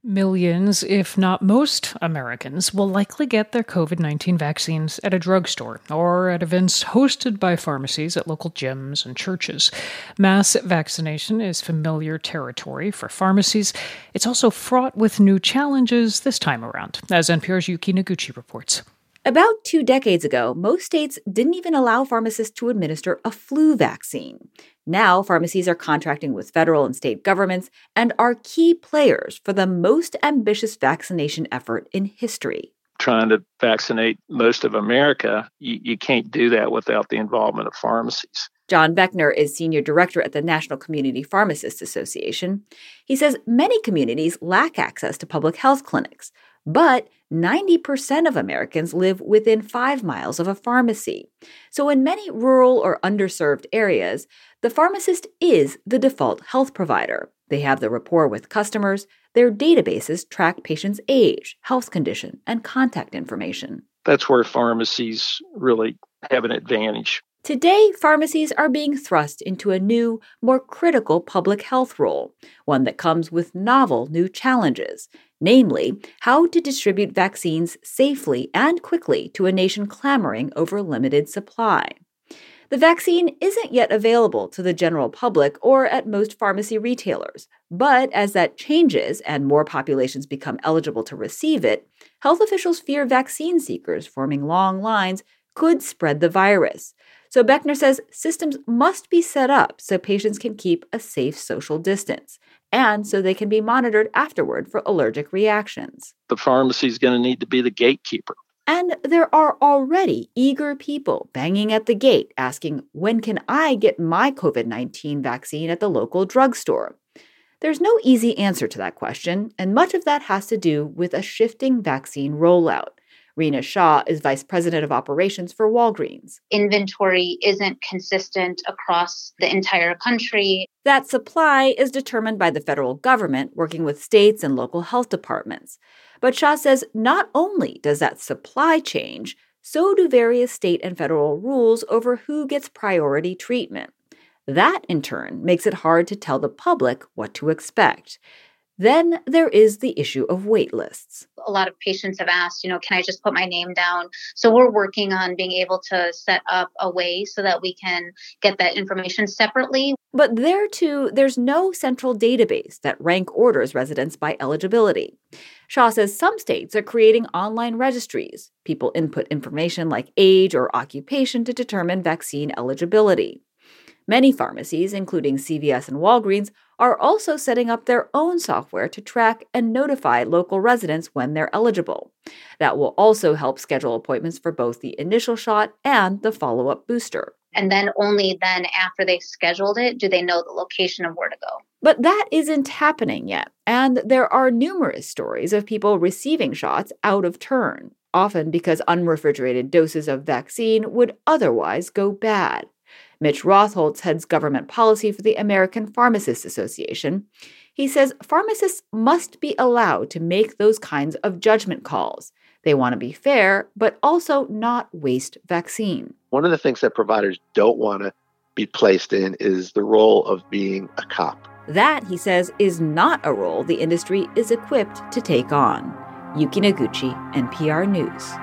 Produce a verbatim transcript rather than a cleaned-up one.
Millions, if not most, Americans will likely get their covid nineteen vaccines at a drugstore or at events hosted by pharmacies at local gyms and churches. Mass vaccination is familiar territory for pharmacies. It's also fraught with new challenges this time around, as N P R's Yuki Noguchi reports. About two decades ago, most states didn't even allow pharmacists to administer a flu vaccine. Now, pharmacies are contracting with federal and state governments and are key players for the most ambitious vaccination effort in history. Trying to vaccinate most of America, you, you can't do that without the involvement of pharmacies. John Beckner is senior director at the National Community Pharmacists Association. He says many communities lack access to public health clinics, but ninety percent of Americans live within five miles of a pharmacy. So in many rural or underserved areas, the pharmacist is the default health provider. They have the rapport with customers. Their databases track patients' age, health condition, and contact information. That's where pharmacies really have an advantage. Today, pharmacies are being thrust into a new, more critical public health role, one that comes with novel new challenges, namely how to distribute vaccines safely and quickly to a nation clamoring over limited supply. The vaccine isn't yet available to the general public or at most pharmacy retailers, but as that changes and more populations become eligible to receive it, health officials fear vaccine seekers forming long lines could spread the virus. So Beckner says systems must be set up so patients can keep a safe social distance, and so they can be monitored afterward for allergic reactions. The pharmacy is going to need to be the gatekeeper. And there are already eager people banging at the gate asking, when can I get my covid nineteen vaccine at the local drugstore? There's no easy answer to that question, and much of that has to do with a shifting vaccine rollout. Rena Shaw is vice president of operations for Walgreens. Inventory isn't consistent across the entire country. That supply is determined by the federal government working with states and local health departments. But Shaw says not only does that supply change, so do various state and federal rules over who gets priority treatment. That, in turn, makes it hard to tell the public what to expect. Then there is the issue of wait lists. A lot of patients have asked, you know, can I just put my name down? So we're working on being able to set up a way so that we can get that information separately. But there, too, there's no central database that rank orders residents by eligibility. Shaw says some states are creating online registries. People input information like age or occupation to determine vaccine eligibility. Many pharmacies, including C V S and Walgreens, are also setting up their own software to track and notify local residents when they're eligible. That will also help schedule appointments for both the initial shot and the follow-up booster. And then only then after they've scheduled it, do they know the location of where to go. But that isn't happening yet, and there are numerous stories of people receiving shots out of turn, often because unrefrigerated doses of vaccine would otherwise go bad. Mitch Rotholtz heads government policy for the American Pharmacists Association. He says pharmacists must be allowed to make those kinds of judgment calls. They want to be fair, but also not waste vaccine. One of the things that providers don't want to be placed in is the role of being a cop. That, he says, is not a role the industry is equipped to take on. Yuki Noguchi, N P R News.